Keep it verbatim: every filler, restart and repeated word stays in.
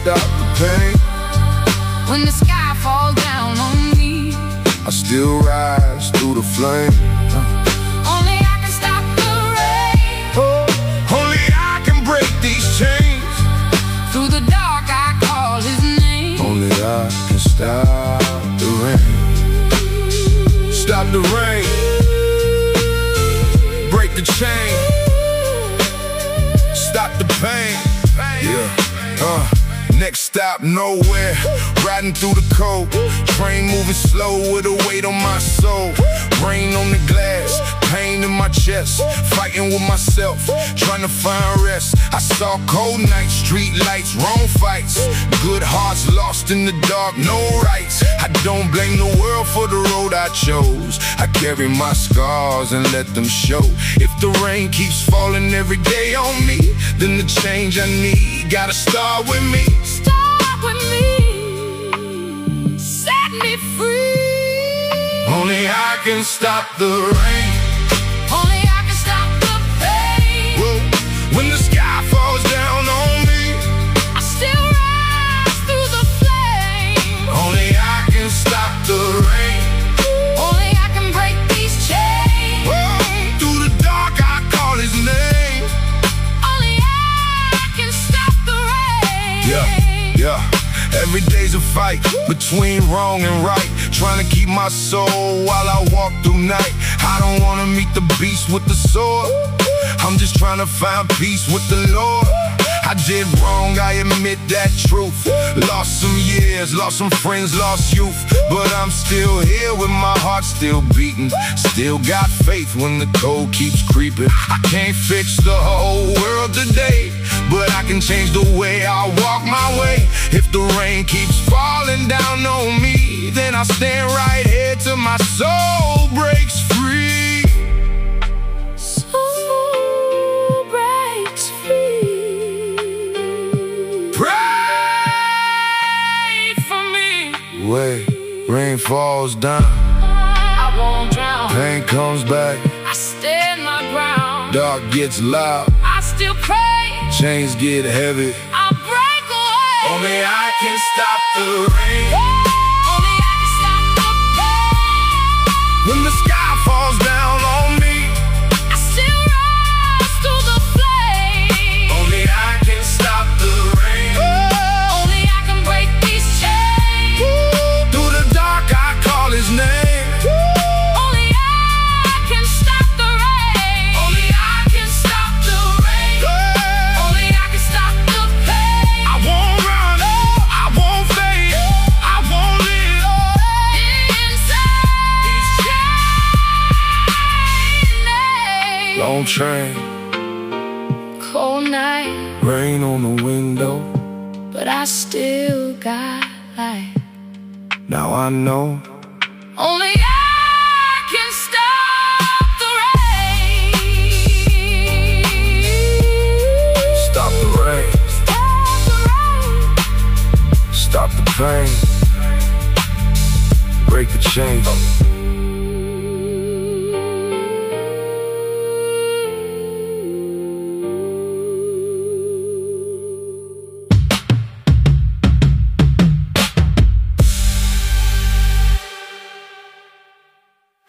stop the pain. When the sky falls down on me, I still rise through the flame. only I can stop the rain. Oh, only I can break these chains. Through the dark I call his name. Only I can stop the rain. Stop the rain. Break the chain. Stop the pain. Yeah. Uh. Next stop, nowhere. Riding through the cold. Train moving slow with a weight on my soul. Rain on the glass, pain in my chest. Fighting with myself, trying to find rest. I saw cold nights, street lights, wrong fights. Good hearts lost in the dark, no rights. I don't blame the world for the road I chose. I carry my scars and let them show. If the rain keeps falling every day on me, then the change I need gotta start with me. Start with me, set me free. Only I can stop the rain. Only I can stop the pain. Whoa. When the sky falls down on me, I still rise through the flame. only I can stop the rain. Only I can break these chains. Whoa. Through the dark I call his name. Only I can stop the rain. Yeah, yeah. Every day's a fight between wrong and right, trying to keep my soul while I walk through night. I don't wanna meet the beast with the sword. I'm just trying to find peace with the Lord. I did wrong, I admit that truth. Lost some years, lost some friends, lost youth. But I'm still here with my heart still beating. Still got faith when the cold keeps creeping. I can't fix the whole world today, but I can change the way I walk my way. If the rain keeps falling down on me, then I stand right here till my soul breaks free. Soul breaks free. Pray for me. Wait, rain falls down, I won't drown. pain comes back, I stand my ground. dark gets loud, I still pray. chains get heavy. I'll break away. Only I can stop the rain. Only I can stop the pain. When the sky falls down on me, I still rise through the flame. only I can stop the rain. Only I can break these chains. Through the dark I call his name. Only I can stop the rain. Only I can stop the rain. Only I can stop the pain. I won't run, I won't fade, I won't live Inside these chains. long train, Cold night, rain on the window. but I still got light. Now I know Only I can stop the rain. stop the rain, Stop the rain. stop the pain, break the chain.